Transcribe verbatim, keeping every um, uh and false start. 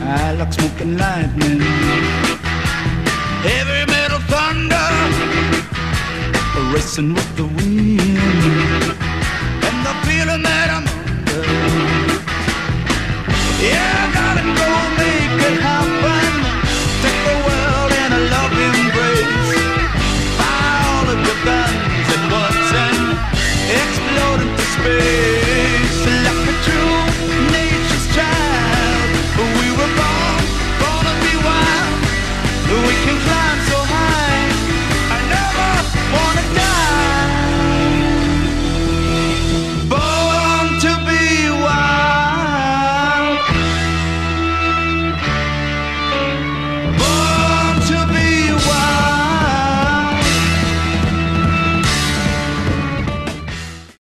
high like smoke and lightning. Heavy metal thunder racing with the wind, and the feeling that I'm under. Yeah.